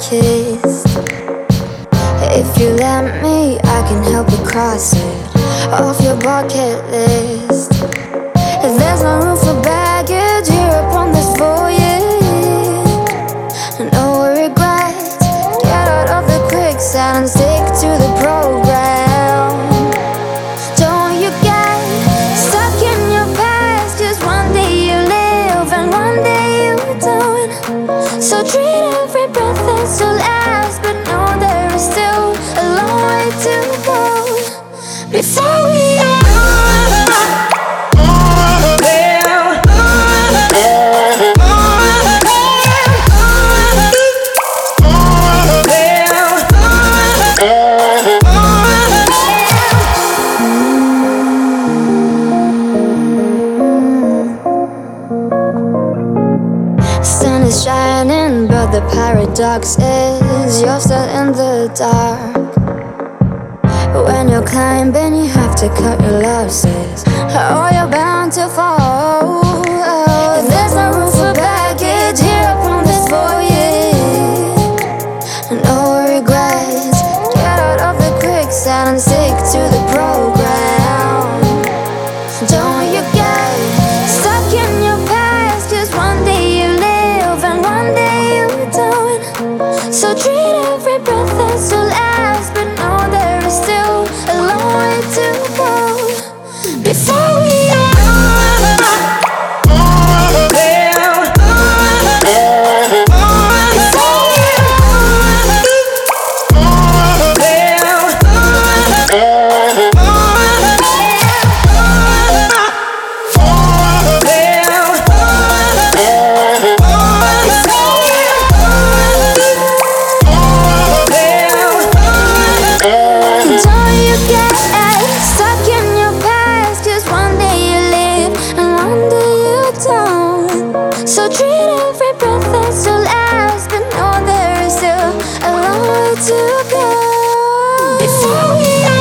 kissed. If you let me, I can help you cross it off your bucket list. If there's no room for baggage here upon this voyage, no regrets, get out of the quicksand and stick to the program. Don't you get stuck in your past, 'cause one day you live and one day you don't. So treat every breath as your last, but know there is still a long way to go before we sun is shining, but the paradox is you're still in the dark. When you're climbing, you have to cut your losses, or you're bound to fall. There's no room for baggage here upon this voyage. No regrets, get out of the quicksand and stick to the program. Don't you get stuck in your past, 'cause one day you live and one day you don't. So treat every breath as your last, but know there is still a long way to go before we so treat every breath as your last, but know there is still a long way to go before we